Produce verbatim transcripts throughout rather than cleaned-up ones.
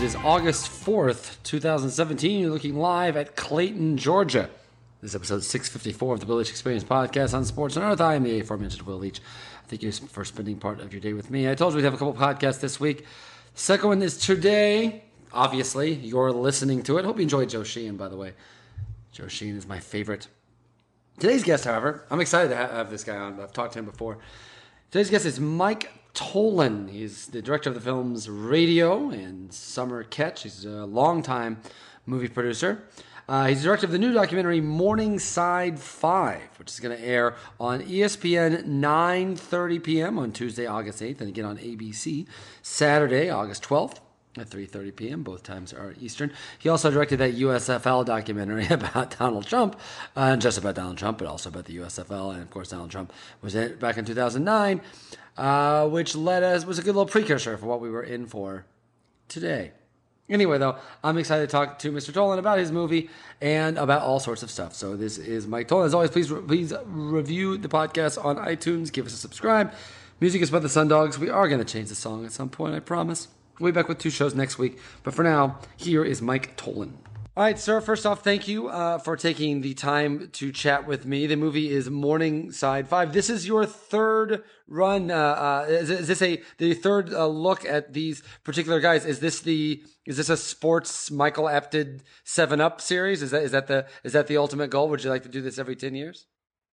It is August fourth, twenty seventeen. You're looking live at Clayton, Georgia. This is episode six fifty-four of the Will Leitch Experience podcast on Sports on Earth. I am the aforementioned Will Leitch. Thank you for spending part of your day with me. I told you we'd have a couple podcasts this week. Second one is today. Obviously, you're listening to it. Hope you enjoyed Joe Sheehan, by the way. Joe Sheehan is my favorite. Today's guest, however, I'm excited to have this guy on. I've talked to him before. Today's guest is Mike Tollin. He's the director of the films Radio and Summer Catch. He's a longtime movie producer. Uh, he's the director of the new documentary Morningside five, which is going to air on E S P N nine thirty p.m. on Tuesday, August eighth, and again on A B C Saturday, August twelfth. At three thirty p.m. Both times are Eastern. He also directed that U S F L documentary about Donald Trump, uh, just about Donald Trump, but also about the U S F L. And of course, Donald Trump was in it back in two thousand nine, uh, which led us was a good little precursor for what we were in for today. Anyway, though, I'm excited to talk to Mister Tollin about his movie and about all sorts of stuff. So this is Mike Tollin. As always, please please review the podcast on iTunes. Give us a subscribe. Music is by the Sundogs. We are going to change the song at some point, I promise. We'll be back with two shows next week. But for now, here is Mike Tollin. All right, sir. First off, thank you uh, for taking the time to chat with me. The movie is Morningside five. This is your third run. Uh, uh, is, is this a the third uh, look at these particular guys? Is this the is this a sports Michael Apted Seven Up series? Is that is that the is that the ultimate goal? Would you like to do this every ten years?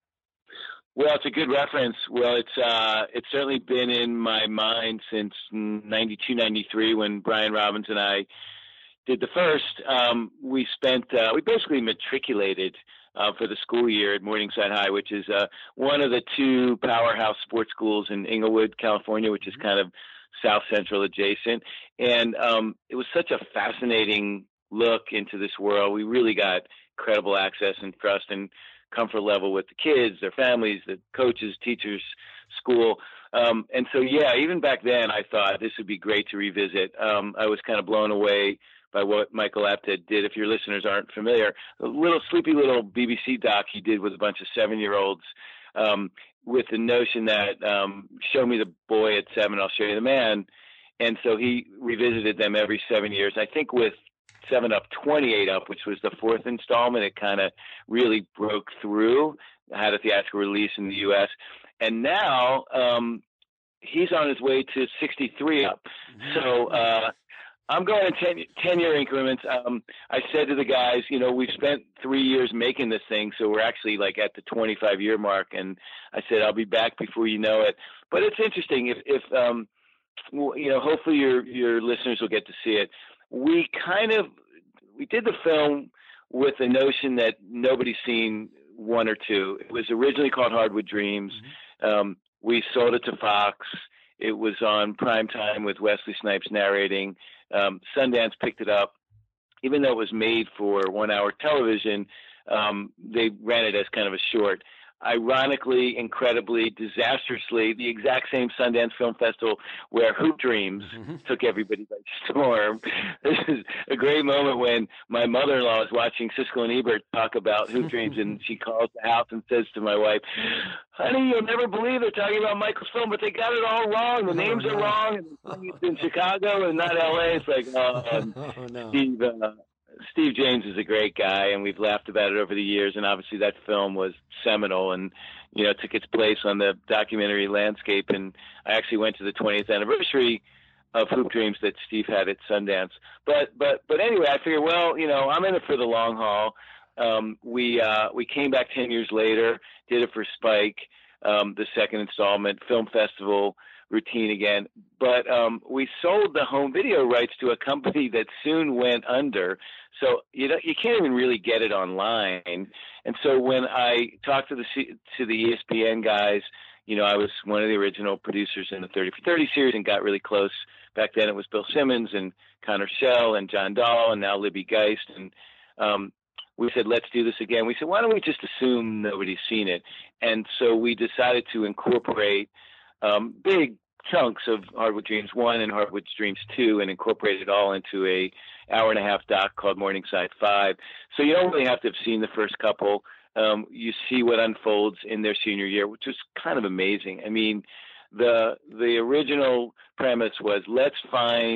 Well, it's a good reference. Well, it's uh, it's certainly been in my mind since ninety-two, ninety-three when Brian Robbins and I did the first. Um, we spent, uh, we basically matriculated uh, for the school year at Morningside High, which is uh, one of the two powerhouse sports schools in Inglewood, California, which is kind of South Central adjacent. And um, it was such a fascinating look into this world. We really got incredible access and trust and comfort level with the kids, their families, the coaches, teachers, school. Um, and so, yeah, even back then I thought this would be great to revisit. Um, I was kind of blown away by what Michael Apted did. If your listeners aren't familiar, a little sleepy little B B C doc he did with a bunch of seven-year-olds um, with the notion that um, show me the boy at seven, I'll show you the man. And so he revisited them every seven years. I think with Seven Up, twenty-eight Up, which was the fourth installment, it kind of really broke through, had a theatrical release in the U S. And now um, he's on his way to sixty-three Up. So uh, I'm going in ten, ten-year increments. Um, I said to the guys, you know, we've spent three years making this thing, so we're actually like at the twenty-five-year mark. And I said, I'll be back before you know it. But it's interesting. If, if um, you know, hopefully your your listeners will get to see it. We kind of, we did the film with the notion that nobody's seen one or two. It was originally called Hardwood Dreams. Mm-hmm. Um, we sold it to Fox. It was on prime time with Wesley Snipes narrating. Um, Sundance picked it up. Even though it was made for one hour television, um, they ran it as kind of a short. Ironically, incredibly, disastrously, the exact same Sundance Film Festival where Hoop Dreams mm-hmm. took everybody by storm. This is a great moment when my mother-in-law is watching Siskel and Ebert talk about Hoop Dreams, and she calls the house and says to my wife, honey, you'll never believe they're talking about Michael's film, but they got it all wrong. The names oh, no. are wrong, and it's in Chicago and not L A. It's like, oh, oh no. Steve, uh, Steve James is a great guy, and we've laughed about it over the years. And obviously that film was seminal and, you know, took its place on the documentary landscape. And I actually went to the twentieth anniversary of Hoop Dreams that Steve had at Sundance. But, but, but anyway, I figured, well, you know, I'm in it for the long haul. Um, we, uh, we came back ten years later, did it for Spike, um, the second installment, film festival routine again. But um, we sold the home video rights to a company that soon went under. So you know, you can't even really get it online. And so when I talked to the to the E S P N guys, you know, I was one of the original producers in the thirty for thirty series and got really close. Back then it was Bill Simmons and Connor Schell and John Dahl and now Libby Geist. And um, we said, let's do this again. We said, why don't we just assume nobody's seen it? And so we decided to incorporate um, big chunks of Hardwood Dreams one and Hardwood Dreams two and incorporate it all into a hour and a half doc called Morningside five. So you don't really have to have seen the first couple. Um, you see what unfolds in their senior year, which is kind of amazing. I mean, the the original premise was let's find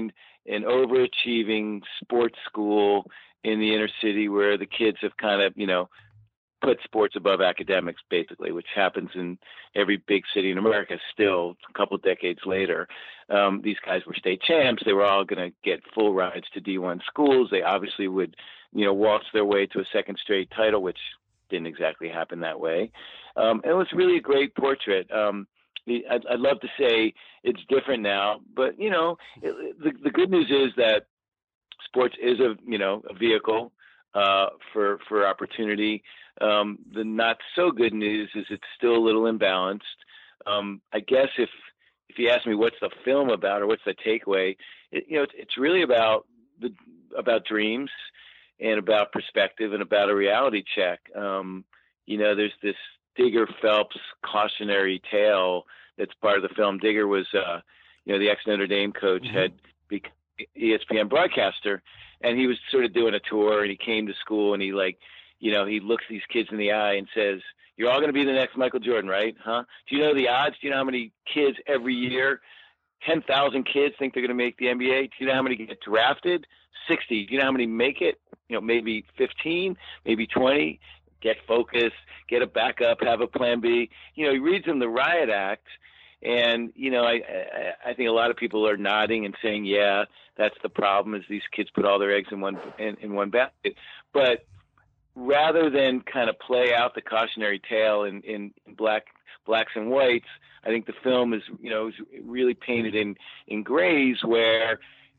an overachieving sports school in the inner city where the kids have kind of, you know, put sports above academics, basically, which happens in every big city in America still a couple of decades later. Um, these guys were state champs. They were all going to get full rides to D one schools. They obviously would, you know, waltz their way to a second straight title, which didn't exactly happen that way. Um, and it was really a great portrait. Um, I'd, I'd love to say it's different now, but, you know, it, the, the good news is that sports is a, you know, a vehicle uh, for, for opportunity. Um, the not so good news is it's still a little imbalanced. Um, I guess if, if you ask me what's the film about or what's the takeaway, it, you know, it's, it's really about the, about dreams and about perspective and about a reality check. Um, you know, there's this Digger Phelps cautionary tale that's part of the film. Digger was, uh, you know, the ex-Notre Dame coach, mm-hmm. had become E S P N broadcaster, and he was sort of doing a tour, and he came to school, and he like, you know, he looks these kids in the eye and says, "You're all going to be the next Michael Jordan, right? Huh? Do you know the odds? Do you know how many kids every year, ten thousand kids think they're going to make the N B A? Do you know how many get drafted? sixty. Do you know how many make it? You know, maybe fifteen, maybe twenty. Get focused, get a backup, have a plan B." You know, he reads them the Riot Act, and, you know, I, I, I think a lot of people are nodding and saying, yeah, that's the problem, is these kids put all their eggs in one in, in one basket. But rather than kind of play out the cautionary tale in, in, in black blacks and whites, I think the film is, you know, is really painted in, in grays, where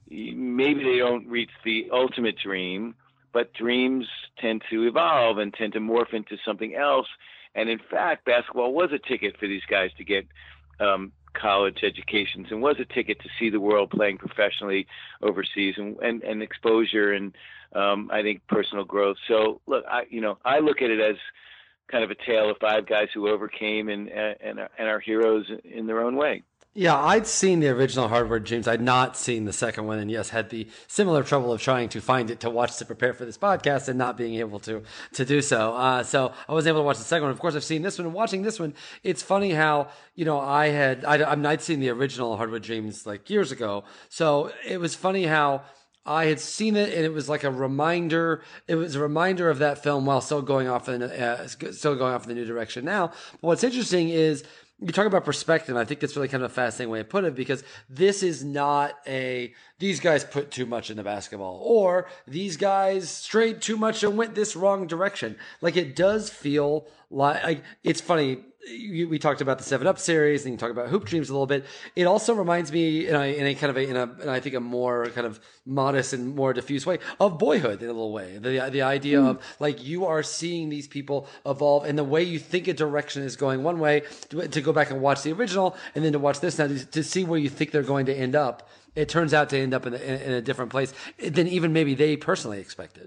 maybe they don't reach the ultimate dream, but dreams tend to evolve and tend to morph into something else. And in fact, basketball was a ticket for these guys to get um, college educations, and was a ticket to see the world playing professionally overseas, and, and, and exposure and um, I think personal growth. So look, I, you know, I look at it as kind of a tale of five guys who overcame and, and, and are heroes in their own way. Yeah, I'd seen the original Hardwood Dreams. I'd not seen the second one, and yes, had the similar trouble of trying to find it to watch to prepare for this podcast and not being able to to do so. Uh, so I wasn't able to watch the second one. Of course, I've seen this one. And watching this one, it's funny how, you know, I had, I, I mean, I'd seen the original Hardwood Dreams like years ago. So it was funny how I had seen it, and it was like a reminder. It was a reminder of that film while still going off in, uh, still going off in the new direction now. But what's interesting is, you talk about perspective. I think that's really kind of a fascinating way to put it, because this is not a, these guys put too much into basketball, or these guys strayed too much and went this wrong direction. Like, it does feel like, like it's funny. We talked about the Seven Up series, and you talk about Hoop Dreams a little bit. It also reminds me, in a, in a kind of a, in a, in I think a more kind of modest and more diffuse way, of Boyhood in a little way. The the idea mm. of, like, you are seeing these people evolve, and the way you think a direction is going one way, to, to go back and watch the original, and then to watch this now to, to see where you think they're going to end up. It turns out to end up in a, in a different place than even maybe they personally expected.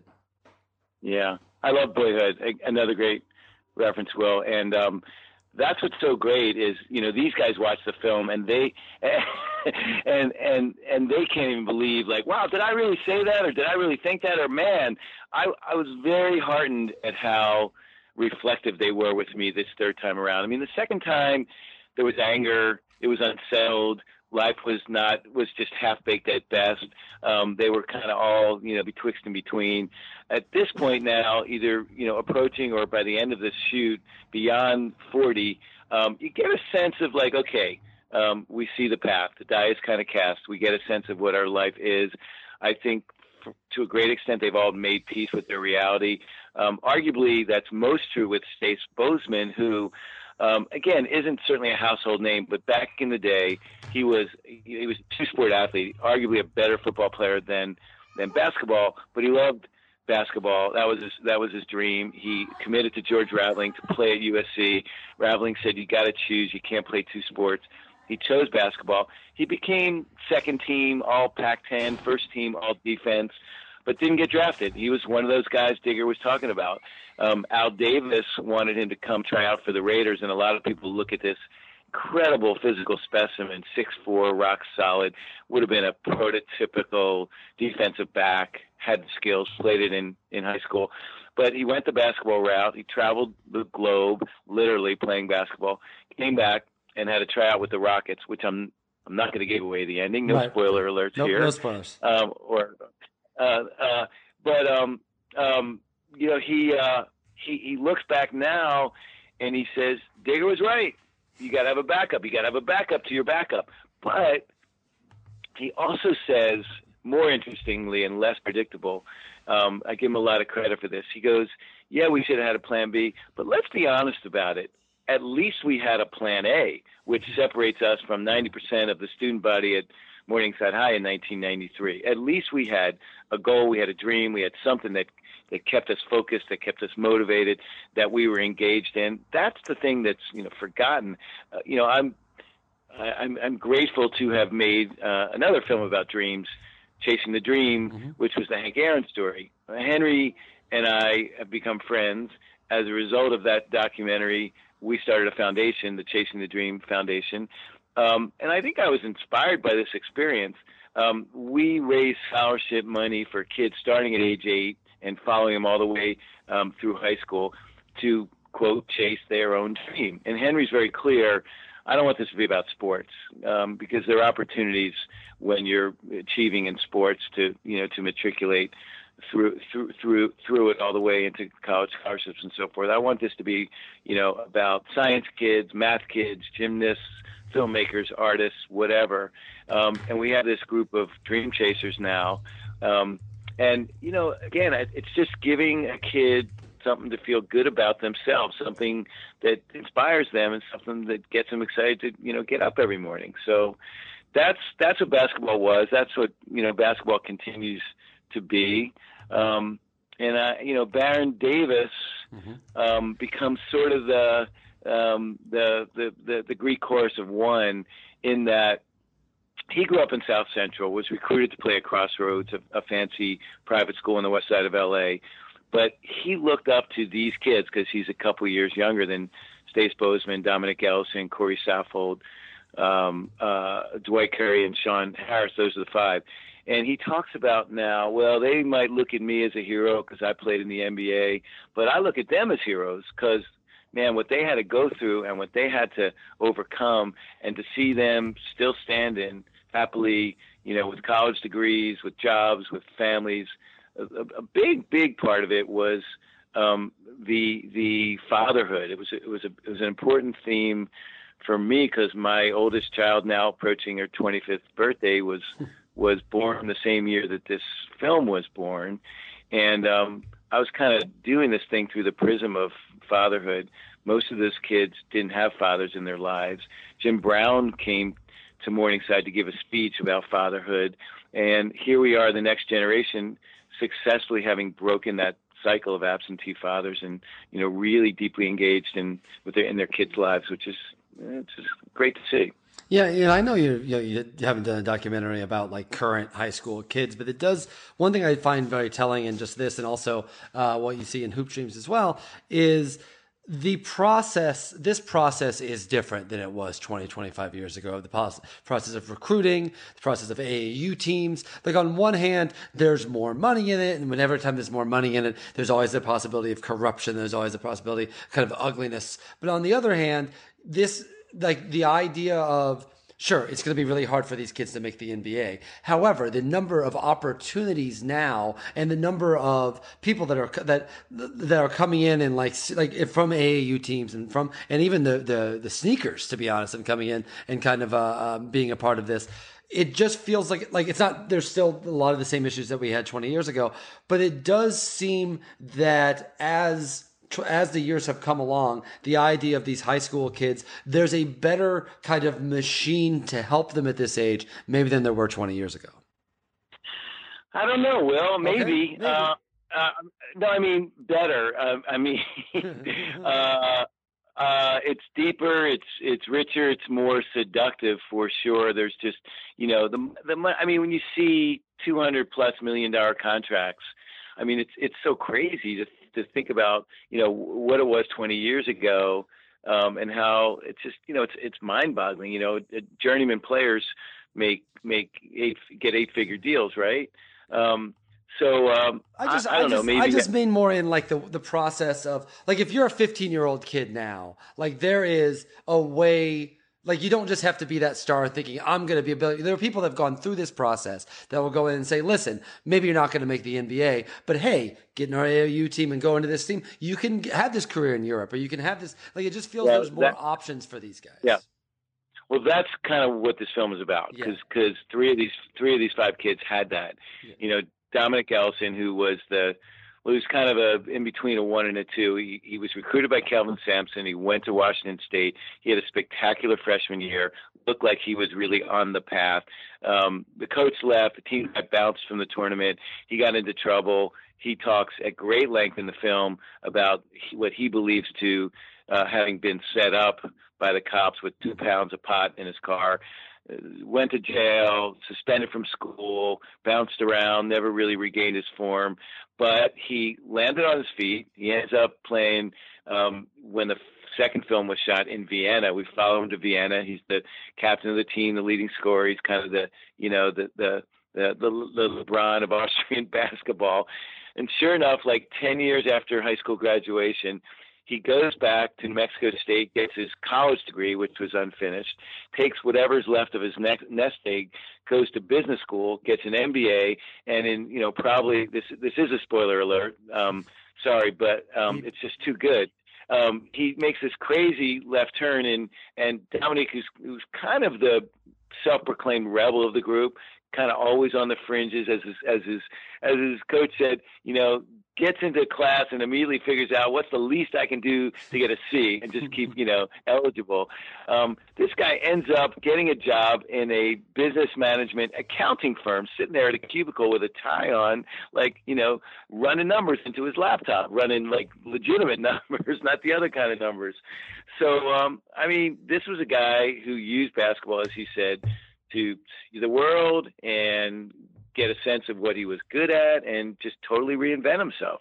Yeah, I love Boyhood. Another great reference, Will, and um, that's what's so great is, you know, these guys watch the film, and they and and and they can't even believe, like, wow, did I really say that, or did I really think that, or man, I I was very heartened at how reflective they were with me this third time around. I mean, the second time there was anger, it was unsettled. Life was not, was just half baked at best. Um, they were kind of all, you know, betwixt and between. At this point now, either, you know, approaching or by the end of this shoot, beyond forty, um, you get a sense of, like, okay, um, we see the path. The die is kind of cast. We get a sense of what our life is. I think for, to a great extent, they've all made peace with their reality. Um, arguably, that's most true with Stace Bozeman, who, Um, again, isn't certainly a household name, but back in the day, he was he was a two-sport athlete, arguably a better football player than than basketball, but he loved basketball. That was his, that was his dream. He committed to George Raveling to play at U S C. Raveling said, you got to choose. You can't play two sports. He chose basketball. He became second team, all Pac ten, first team, all defense, but didn't get drafted. He was one of those guys Digger was talking about. Um, Al Davis wanted him to come try out for the Raiders, and a lot of people look at this incredible physical specimen, six foot four, rock solid, would have been a prototypical defensive back, had the skills, played it in, in high school. But he went the basketball route. He traveled the globe, literally playing basketball, came back and had a tryout with the Rockets, which I'm I'm not going to give away the ending. No right. spoiler alerts nope, here. No spoilers. Um, or, uh, uh, but um, um, you know, he uh, he he looks back now, and he says Digger was right. You got to have a backup. You got to have a backup to your backup. But he also says, more interestingly and less predictable, um, I give him a lot of credit for this. He goes, yeah, we should have had a plan B, but let's be honest about it. At least we had a plan A, which separates us from ninety percent of the student body at Morningside High in nineteen ninety-three. At least we had a goal, we had a dream, we had something that, that kept us focused, that kept us motivated, that we were engaged in. That's the thing that's, you know, forgotten. Uh, you know, I'm, I, I'm, I'm grateful to have made uh, another film about dreams, Chasing the Dream, mm-hmm. which was the Hank Aaron story. Henry and I have become friends. As a result of that documentary, we started a foundation, the Chasing the Dream Foundation. Um, and I think I was inspired by this experience. Um, we raised scholarship money for kids starting at age eight and following them all the way um, through high school to, quote, chase their own dream. And Henry's very clear, I don't want this to be about sports um, because there are opportunities when you're achieving in sports to, you know, to matriculate through through through through it all the way into college scholarships and so forth. I want this to be, you know, about science kids, math kids, gymnasts, filmmakers, artists, whatever. Um, and we have this group of dream chasers now. Um, and, you know, again, it's just giving a kid something to feel good about themselves, something that inspires them and something that gets them excited to, you know, get up every morning. So that's, that's what basketball was. That's what, you know, basketball continues to be. Um, and, uh, you know, Baron Davis mm-hmm. um, becomes sort of the, um, the, the, the, the Greek chorus of one, in that he grew up in South Central, was recruited to play at Crossroads, a, a fancy private school on the west side of L A. But he looked up to these kids because he's a couple years younger than Stace Bozeman, Dominic Ellison, Corey Saffold, um, uh, Dwight Curry, and Sean Harris. Those are the five. And he talks about now, well, they might look at me as a hero because I played in the N B A, but I look at them as heroes because, man, what they had to go through and what they had to overcome, and to see them still standing happily, you know, with college degrees, with jobs, with families. A, a big, big part of it was um, the the fatherhood. It was it was a, it was an important theme for me because my oldest child, now approaching her twenty-fifth birthday, was was born the same year that this film was born, and um, I was kind of doing this thing through the prism of fatherhood. Most of those kids didn't have fathers in their lives. Jim Brown came to Morningside to give a speech about fatherhood, and here we are, the next generation, successfully having broken that cycle of absentee fathers, and, you know, really deeply engaged in with their in their kids' lives, which is it's just great to see. Yeah, yeah, I know you, you know, you haven't done a documentary about like current high school kids, but it does. One thing I find very telling in just this, and also uh, what you see in Hoop Dreams as well, is the process. This process is different than it was twenty, twenty-five years ago. The process of recruiting, the process of A A U teams. Like, on one hand, there's more money in it, and whenever time there's more money in it, there's always the possibility of corruption. There's always the possibility of kind of ugliness. But on the other hand, this, like, the idea of, sure, it's going to be really hard for these kids to make the N B A. However, the number of opportunities now, and the number of people that are that that are coming in and like like from A A U teams, and from and even the the, the sneakers, to be honest, and coming in and kind of uh, um, being a part of this. It just feels like like it's not. There's still a lot of the same issues that we had twenty years ago, but it does seem that as as the years have come along, the idea of these high school kids, there's a better kind of machine to help them at this age, maybe than there were twenty years ago. I don't know, Will. Maybe. Okay, maybe. Uh, uh, no, I mean better. Uh, I mean, uh, uh, it's deeper. It's it's richer. It's more seductive for sure. There's just, you know, the the. I mean, when you see two hundred plus million dollar contracts, I mean, it's it's so crazy to to think about, you know, what it was twenty years ago, um, and how it's just, you know, it's it's mind boggling. You know, journeyman players make make eight get eight figure deals, right? Um, so um, I just I, I I don't just, know. Maybe I just mean more in like the the process of, like, if you're a fifteen year old kid now, like, there is a way. Like, you don't just have to be that star thinking, I'm going to be a billion. There are people that have gone through this process that will go in and say, listen, maybe you're not going to make the N B A, but hey, get in our A A U team and go into this team. You can have this career in Europe, or you can have this. Like, it just feels Well, there's more that, options for these guys. Yeah. Well, that's kind of what this film is about, because Yeah. because three of these three of these five kids had that. Yeah. You know, Dominic Ellison, who was the well, he was kind of a in between a one and a two. He he was recruited by Kelvin Sampson. He went to Washington State. He had a spectacular freshman year. Looked like he was really on the path. Um, the coach left. The team got bounced from the tournament. He got into trouble. He talks at great length in the film about what he believes to uh, having been set up by the cops with two pounds of pot in his car. Uh, went to jail, suspended from school, bounced around, never really regained his form. But he landed on his feet. He ends up playing um, when the second film was shot in Vienna. We follow him to Vienna. He's the captain of the team, the leading scorer. He's kind of the, you know, the the the, the, the LeBron of Austrian basketball. And sure enough, like ten years after high school graduation, he goes back to New Mexico State, gets his college degree, which was unfinished, takes whatever's left of his nest egg, goes to business school, gets an M B A, and in, you know, probably this this is a spoiler alert. Um, sorry, but um, it's just too good. Um, he makes this crazy left turn, and and Dominic, who's, who's kind of the self-proclaimed rebel of the group, kind of always on the fringes, as his, as his as his coach said, you know, gets into class and immediately figures out what's the least I can do to get a C and just keep, you know, eligible. Um, this guy ends up getting a job in a business management accounting firm, sitting there at a cubicle with a tie on, like, you know, running numbers into his laptop, running like legitimate numbers, not the other kind of numbers. So, um, I mean, this was a guy who used basketball, as he said, to see the world and get a sense of what he was good at and just totally reinvent himself.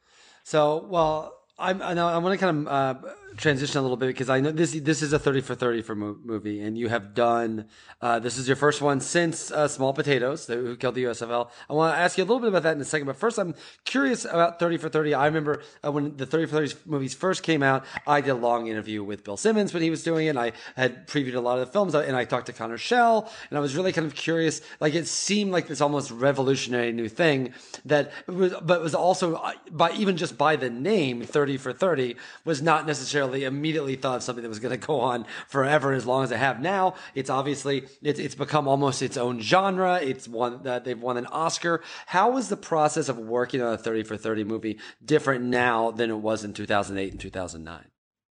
So, well, I'm, I know I want to kind of uh, transition a little bit, because I know this this is a thirty for thirty for mo- movie, and you have done uh, this is your first one since uh, Small Potatoes, the, who killed the U S F L. I want to ask you a little bit about that in a second, but first I'm curious about thirty for thirty. I remember uh, when the thirty for thirty movies first came out, I did a long interview with Bill Simmons when he was doing it, and I had previewed a lot of the films, and I talked to Connor Shell, and I was really kind of curious. Like, it seemed like this almost revolutionary new thing that was, but it was also uh, by even just by the name thirty for thirty was not necessarily immediately thought of something that was going to go on forever as long as I have now. It's obviously it's it's become almost its own genre. It's one that they've won an Oscar. How was the process of working on a thirty for thirty movie different now than it was in two thousand eight and two thousand nine?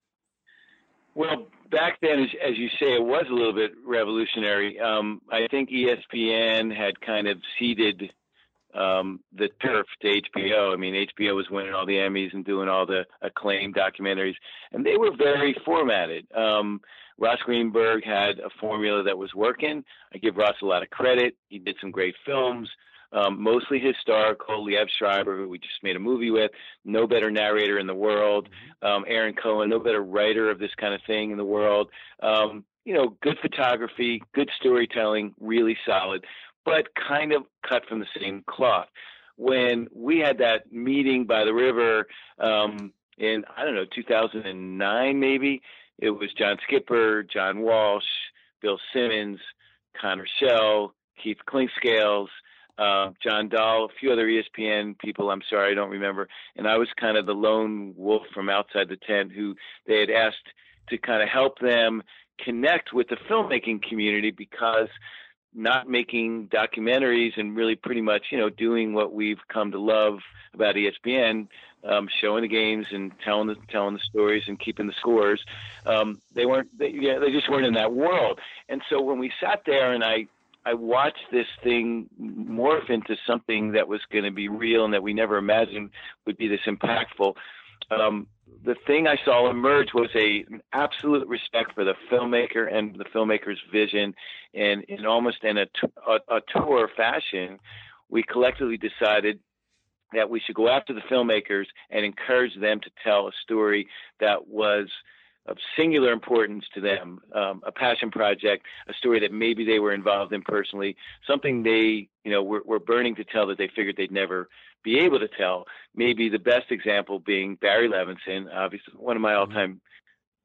Well, back then, as, as you say, it was a little bit revolutionary. Um, I think E S P N had kind of seeded um, the turf to H B O. I mean, H B O was winning all the Emmys and doing all the acclaimed documentaries, and they were very formatted. Um, Ross Greenberg had a formula that was working. I give Ross a lot of credit. He did some great films, um, mostly historical. Liev Schreiber, who we just made a movie with, no better narrator in the world. Um, Aaron Cohen, no better writer of this kind of thing in the world. Um, you know, good photography, good storytelling, really solid, but kind of cut from the same cloth. When we had that meeting by the river um, in, I don't know, two thousand nine maybe, it was John Skipper, John Walsh, Bill Simmons, Connor Shell, Keith Clinkscales, uh, John Dahl, a few other E S P N people, I'm sorry, I don't remember. And I was kind of the lone wolf from outside the tent who they had asked to kind of help them connect with the filmmaking community, because not making documentaries and really pretty much, you know, doing what we've come to love about E S P N, um, showing the games and telling the telling the stories and keeping the scores. Um, they weren't, they, yeah, they just weren't in that world. And so when we sat there and I, I watched this thing morph into something that was going to be real and that we never imagined would be this impactful. Um, the thing I saw emerge was a an absolute respect for the filmmaker and the filmmaker's vision, and in almost in a, a, a tour fashion, we collectively decided that we should go after the filmmakers and encourage them to tell a story that was of singular importance to them, um, a passion project, a story that maybe they were involved in personally, something they, you know, were, were burning to tell that they figured they'd never be able to tell. Maybe the best example being Barry Levinson, obviously one of my all-time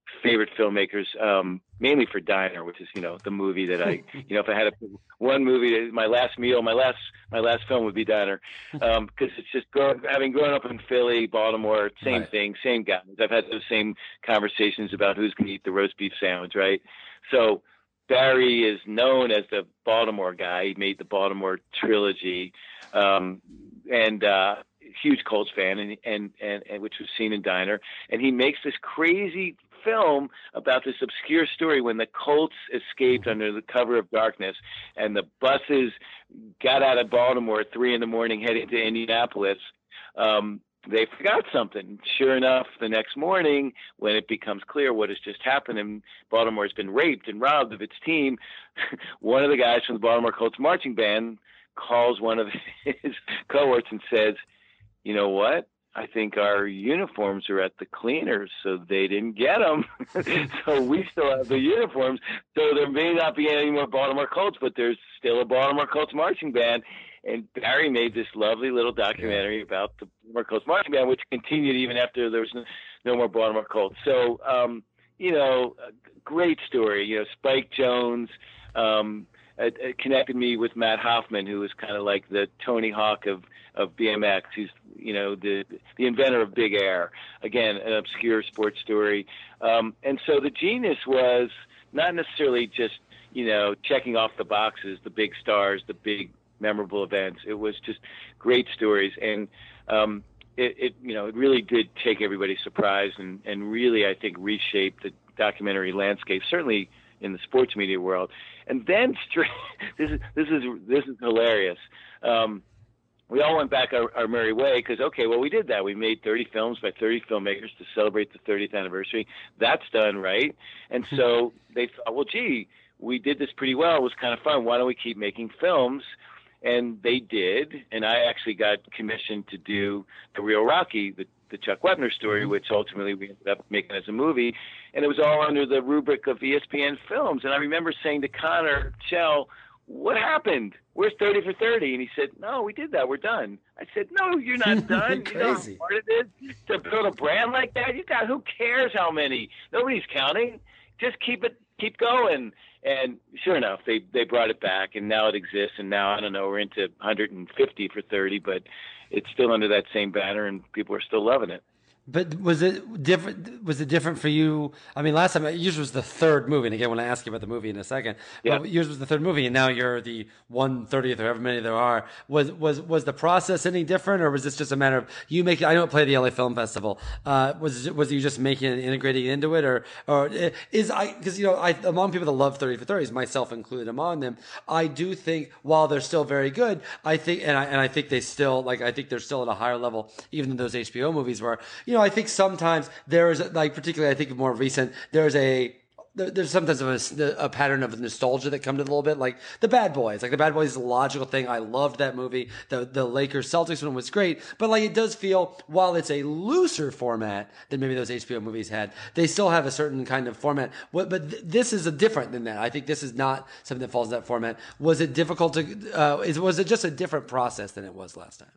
favorite filmmakers, um, mainly for Diner, which is, you know, the movie that I, you know, if I had a, one movie, my last meal, my last, my last film would be Diner. Um, cause it's just grow, having grown up in Philly, Baltimore, same right. thing, same guys. I've had those same conversations about who's going to eat the roast beef sandwich. Right. So Barry is known as the Baltimore guy. He made the Baltimore trilogy. Um, and, uh, huge Colts fan, and, and, and, and which was seen in Diner. And he makes this crazy film about this obscure story when the Colts escaped under the cover of darkness and the buses got out of Baltimore at three in the morning heading to Indianapolis. Um, they forgot something. Sure enough, the next morning, when it becomes clear what has just happened and Baltimore's been raped and robbed of its team, one of the guys from the Baltimore Colts marching band calls one of his cohorts and says, you know what? I think our uniforms are at the cleaners, so they didn't get them. So we still have the uniforms. So there may not be any more Baltimore Colts, but there's still a Baltimore Colts marching band. And Barry made this lovely little documentary about the Baltimore Colts marching band, which continued even after there was no, no more Baltimore Colts. So, um, you know, great story. You know, Spike Jones um, uh, connected me with Matt Hoffman, who was kind of like the Tony Hawk of, of B M X. He's, you know, the the inventor of Big Air. Again, an obscure sports story. Um, and so the genius was not necessarily just, you know, checking off the boxes, the big stars, the big memorable events. It was just great stories. And um, it, it, you know, it really did take everybody surprised and, and really, I think, reshape the documentary landscape, certainly in the sports media world. And then straight, this is, this is, this is hilarious. Um, we all went back our, our merry way because, okay, well, we did that. We made thirty films by thirty filmmakers to celebrate the thirtieth anniversary. That's done, right? And so they thought, well, gee, we did this pretty well. It was kind of fun. Why don't we keep making films? And they did. And I actually got commissioned to do The Real Rocky, the, the Chuck Wepner story, which ultimately we ended up making as a movie. And it was all under the rubric of E S P N Films. And I remember saying to Connor Shell, what happened? Where's thirty for thirty? And he said, no, we did that. We're done. I said, no, you're not done. You know how hard it is to build a brand like that? You got, who cares how many? Nobody's counting. Just keep it, keep going. And sure enough, they, they brought it back, and now it exists. And now, I don't know, we're into one hundred fifty for thirty, but it's still under that same banner, and people are still loving it. But was it different? Was it different for you? I mean, last time yours was the third movie, and again, when I ask you about the movie in a second, yeah. But yours was the third movie, and now you're the one thirtieth or however many there are. Was was was the process any different, or was this just a matter of you making? I don't play the L A Film Festival. Uh, was was you just making it, integrating into it, or or is I because you know I among people that love thirty for thirties, myself included among them, I do think while they're still very good, I think and I and I think they still like I think they're still at a higher level even than those H B O movies were. You know, I think sometimes there is, like, particularly, I think more recent, there's a, there's sometimes a, a pattern of nostalgia that comes to it a little bit, like the Bad Boys. Like the Bad Boys is a logical thing. I loved that movie. The the Lakers Celtics one was great, but like it does feel, while it's a looser format than maybe those H B O movies had, they still have a certain kind of format. What, but th- this is a different than that. I think this is not something that falls in that format. Was it difficult to? Uh, is was it just a different process than it was last time?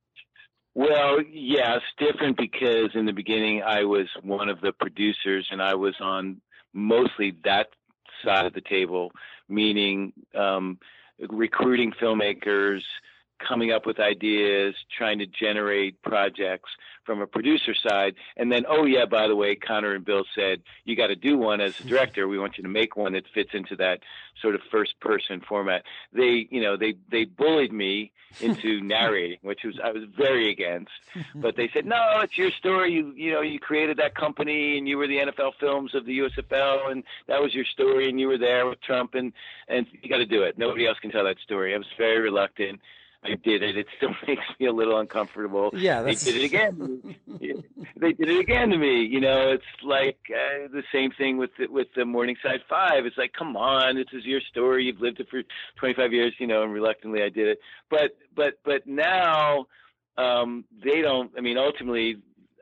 Well, yeah, it's different because in the beginning I was one of the producers and I was on mostly that side of the table, meaning um, recruiting filmmakers, coming up with ideas, trying to generate projects from a producer side. And then, oh yeah, by the way, Connor and Bill said, you got to do one as a director. We want you to make one that fits into that sort of first person format. They, you know, they, they bullied me into narrating, which was, I was very against, but they said, no, it's your story. You, you know, you created that company and you were the N F L Films of the U S F L and that was your story and you were there with Trump and, and you got to do it. Nobody else can tell that story. I was very reluctant. I did it. It still makes me a little uncomfortable. Yeah, that's... They did it again. They did it again to me. You know, it's like uh, the same thing with the, with the Morningside Five. It's like, come on, this is your story. You've lived it for twenty-five years, you know, and reluctantly I did it. But but but now um, they don't. I mean, ultimately,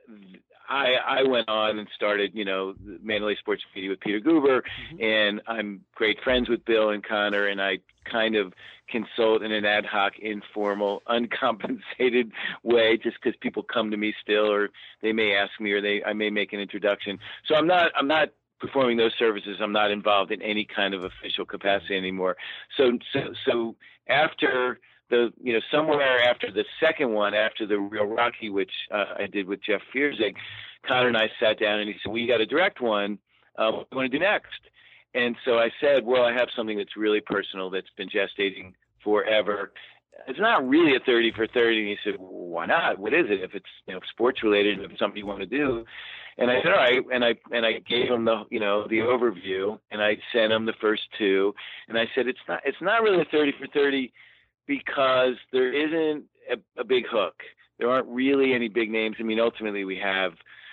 I I went on and started, you know, Mandalay Sports Media with Peter Guber, mm-hmm. and I'm great friends with Bill and Connor, and I kind of consult in an ad hoc, informal, uncompensated way, just because people come to me still, or they may ask me, or they I may make an introduction. So I'm not I'm not performing those services, I'm not involved in any kind of official capacity anymore. So, so, so after the, you know, somewhere after the second one, after the Real Rocky, which uh, I did with Jeff Fierzig, Conor and I sat down and he said, "We got to direct one. Uh, what do you want to do next?" And so I said, "Well, I have something that's really personal that's been gestating forever. It's not really a thirty for thirty." And he said, "Well, why not? What is it? If it's, you know, sports related, if it's something you want to do." And I said, "All right." And I, and I gave him the, you know, the overview, and I sent him the first two. And I said, it's not, it's not really a thirty for thirty because there isn't a, a big hook. There aren't really any big names. I mean, ultimately we have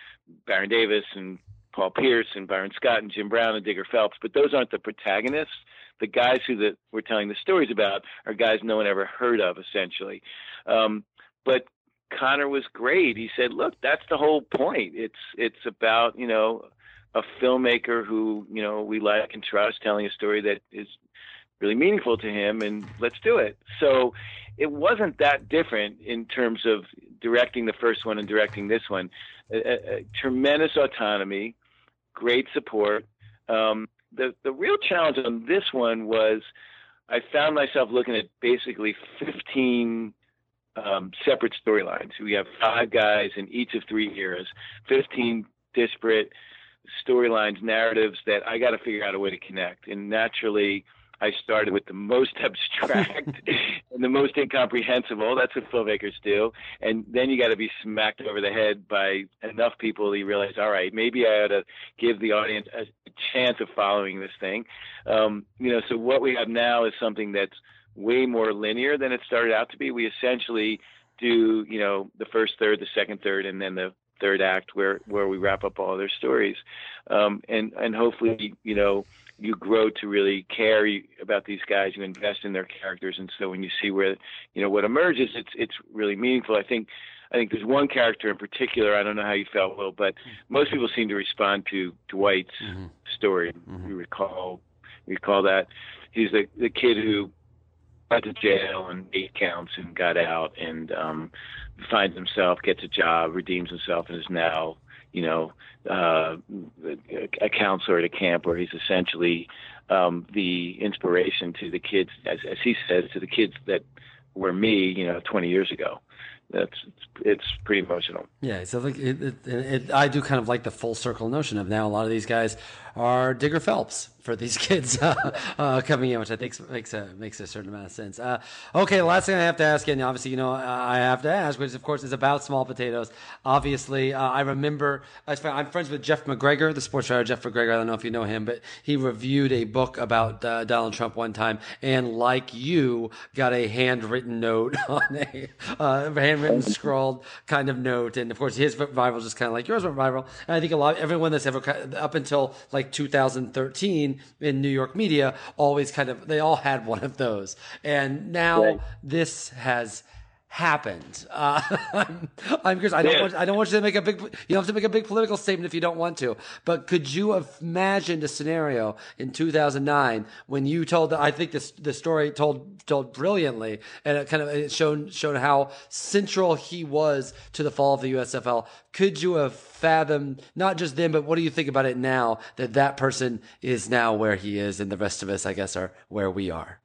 Baron Davis and Paul Pierce and Byron Scott and Jim Brown and Digger Phelps, but those aren't the protagonists. The guys who that we're telling the stories about are guys no one ever heard of, essentially. Um, but Conor was great. He said, "Look, that's the whole point. It's it's about, you know, a filmmaker who, you know, we like and trust, telling a story that is really meaningful to him, and let's do it." So it wasn't that different in terms of directing the first one and directing this one. A, a, a tremendous autonomy, great support. Um, the the real challenge on this one was I found myself looking at basically fifteen um, separate storylines. We have five guys in each of three eras, fifteen disparate storylines, narratives that I got to figure out a way to connect. And naturally, I started with the most abstract and the most incomprehensible. That's what filmmakers do. And then you got to be smacked over the head by enough people that you realize, all right, maybe I ought to give the audience a chance of following this thing. Um, you know, so what we have now is something that's way more linear than it started out to be. We essentially do, you know, the first third, the second third, and then the third act where, where we wrap up all their stories. Um, and, and hopefully, you know, you grow to really care about these guys, you invest in their characters. And so when you see where, you know, what emerges, it's, it's really meaningful. I think, I think there's one character in particular, I don't know how you felt, Will, but most people seem to respond to Dwight's mm-hmm. story. Mm-hmm. You recall, you recall that he's the, the kid who went to jail and eight counts and got out and um, finds himself, gets a job, redeems himself, and is now, you know, uh, a counselor at a camp where he's essentially um, the inspiration to the kids, as, as he says, to the kids that were me, you know, twenty years ago. That's it's, it's pretty emotional. Yeah, so like it, it, it, I do kind of like the full circle notion of now a lot of these guys are Digger Phelps for these kids uh, uh, coming in, which I think makes a makes a certain amount of sense. Uh, okay, the last thing I have to ask, and obviously you know I have to ask, which of course is about Small Potatoes. Obviously, uh, I remember I'm friends with Jeff McGregor, the sports writer Jeff McGregor. I don't know if you know him, but he reviewed a book about uh, Donald Trump one time, and like you, got a handwritten note on a uh, handwritten scrawled kind of note, and of course his went viral, just kind of like yours went viral. And I think a lot, everyone that's ever up until like two thousand thirteen in New York media always kind of, they all had one of those, and now right. this has happened. Uh, I'm, I'm curious. I don't yeah. want. I don't want you to make a big. You don't have to make a big political statement if you don't want to. But could you have imagined a scenario in two thousand nine when you told? I think this the story told told brilliantly, and it kind of it showed showed how central he was to the fall of the U S F L. Could you have fathomed not just then, but what do you think about it now that that person is now where he is, and the rest of us, I guess, are where we are?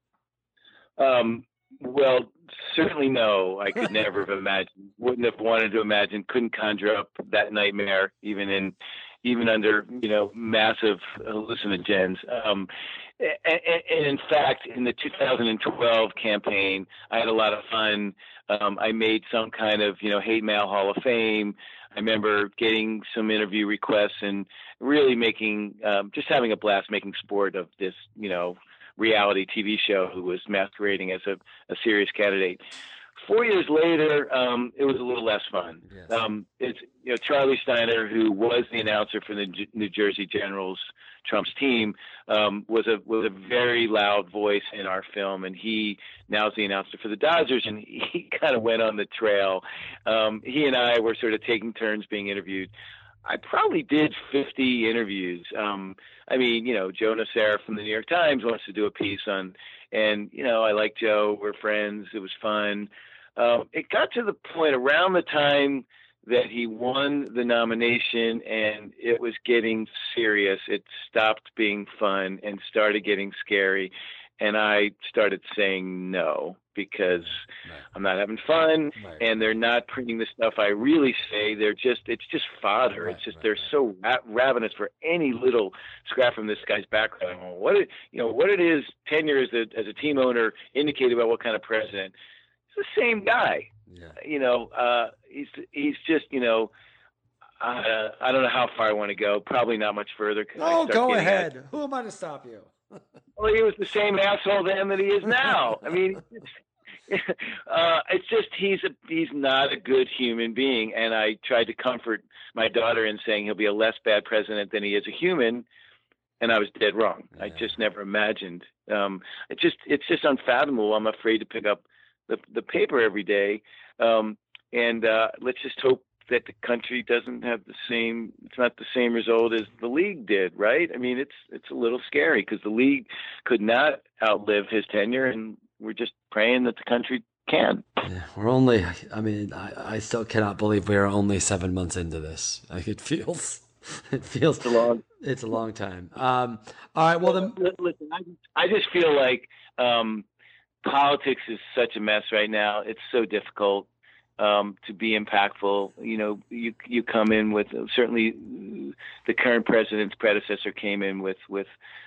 Um. Well, certainly no. I could never have imagined, wouldn't have wanted to imagine, couldn't conjure up that nightmare, even in, even under, you know, massive hallucinogens. Um, and, and in fact, in the two thousand twelve campaign, I had a lot of fun. Um, I made some kind of, you know, hate mail Hall of Fame. I remember getting some interview requests and really making, um, just having a blast making sport of this, you know, reality T V show who was masquerading as a, a serious candidate. Four years later, um, it was a little less fun. Yes. Um, it's, you know, Charlie Steiner, who was the announcer for the J- New Jersey Generals, Trump's team, um, was a was a very loud voice in our film, and he now is the announcer for the Dodgers, and he kind of went on the trail. Um, he and I were sort of taking turns being interviewed. I probably did fifty interviews. Um, I mean, you know, Joe Nocera from the New York Times wants to do a piece on, and, you know, I like Joe. We're friends. It was fun. Um, it got to the point around the time that he won the nomination and it was getting serious. It stopped being fun and started getting scary. And I started saying no because right. I'm not having fun right. and they're not printing the stuff I really say. They're just, it's just fodder. Right. It's just, right. they're so ra- ravenous for any little scrap from this guy's background. What it, you know, what it is tenure as a, as a team owner indicate about what kind of president. It's the same guy. Yeah. You know, uh, he's, he's just, you know, uh, I don't know how far I want to go. Probably not much further. Oh, go ahead. At, Who am I to stop you? Well, he was the same asshole then that he is now. I mean, it's, uh, it's just he's a he's not a good human being. And I tried to comfort my daughter in saying he'll be a less bad president than he is a human, and I was dead wrong. Yeah. I just never imagined. Um, it just it's just unfathomable. I'm afraid to pick up the the paper every day, um, and uh, let's just hope that the country doesn't have the same, it's not the same result as the league did, right? I mean, it's it's a little scary because the league could not outlive his tenure, and we're just praying that the country can. Yeah, we're only, I mean, I, I still cannot believe we are only seven months into this. Like, it feels, it feels, it's a long, it's a long time. Um, all right, well, then. Listen, I, I just feel like um, politics is such a mess right now. It's so difficult. Um, to be impactful, you know, you you come in with certainly the current president's predecessor came in with with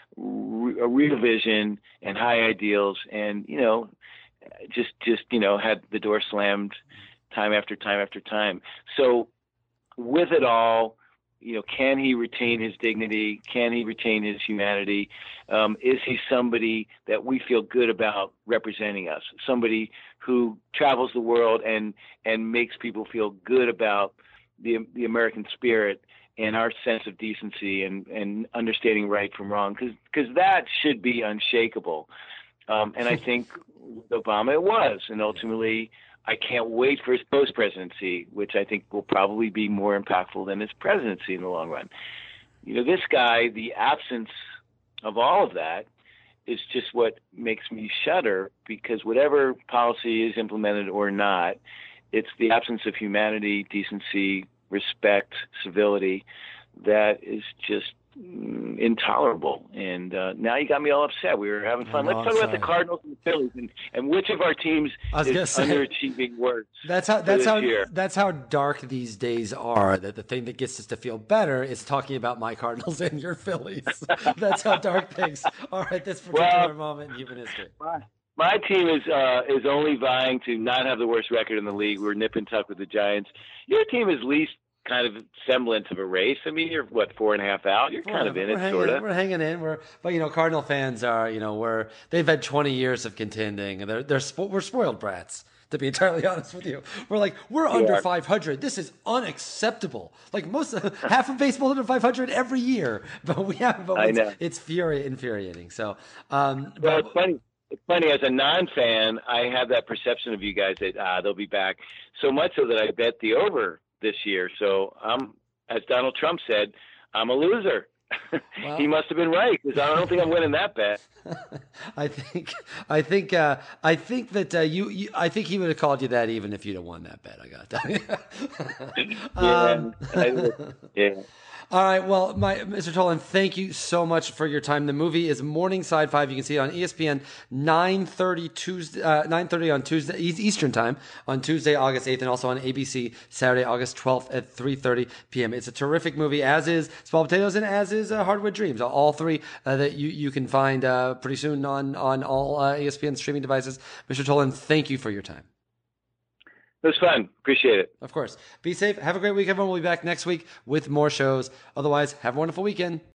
re- a real vision and high ideals, and you know, just just you know had the door slammed time after time after time. So with it all, you know, can he retain his dignity? Can he retain his humanity? Um, is he somebody that we feel good about representing us? Somebody who travels the world and and makes people feel good about the the American spirit and our sense of decency and, and understanding right from wrong? Because because that should be unshakable. Um, and I think with Obama it was, and ultimately. I can't wait for his post-presidency, which I think will probably be more impactful than his presidency in the long run. You know, this guy, the absence of all of that is just what makes me shudder, because whatever policy is implemented or not, it's the absence of humanity, decency, respect, civility that is just mm, intolerable. And uh, now you got me all upset. We were having fun. Let's talk about the Cardinals and the Phillies and, and which of our teams is say, underachieving worse. That's how that's how year. that's how dark these days are. That the thing that gets us to feel better is talking about my Cardinals and your Phillies. That's how dark things are at this particular well, moment in human history. My, my team is uh, is only vying to not have the worst record in the league. We're nip and tuck with the Giants. Your team is least kind of semblance of a race. I mean, you're what, four and a half out. You're kind of in it, sort of. We're hanging in. We're, but you know, Cardinal fans are, you know, we're they've had twenty years of contending, and they're they're spo- we're spoiled brats. To be entirely honest with you, we're like we're you under five hundred. This is unacceptable. Like most of, half of baseball under five hundred every year, but we have. But I it's, know. It's furi- infuriating. So, um, well, but, it's funny. It's funny, as a non-fan, I have that perception of you guys that ah, they'll be back. So much so that I bet the over this year. So I'm, as Donald Trump said, I'm a loser. Well, he must have been right, because I don't think I'm winning that bet. I think, I think, uh, I think that uh, you, you, I think he would have called you that even if you'd have won that bet. I got that. yeah, um, I, yeah. All right. Well, my Mister Tolan, thank you so much for your time. The movie is Morningside Five. You can see it on E S P N nine thirty Tuesday, uh, nine thirty on Tuesday Eastern Time on Tuesday, August eighth, and also on A B C Saturday, August twelfth at three thirty p.m. It's a terrific movie, as is Small Potatoes and as is uh, Hardwood Dreams. All three uh, that you you can find uh, pretty soon on on all uh, E S P N streaming devices. Mister Tolan, thank you for your time. It was fun. Appreciate it. Of course. Be safe. Have a great week, everyone. We'll be back next week with more shows. Otherwise, have a wonderful weekend.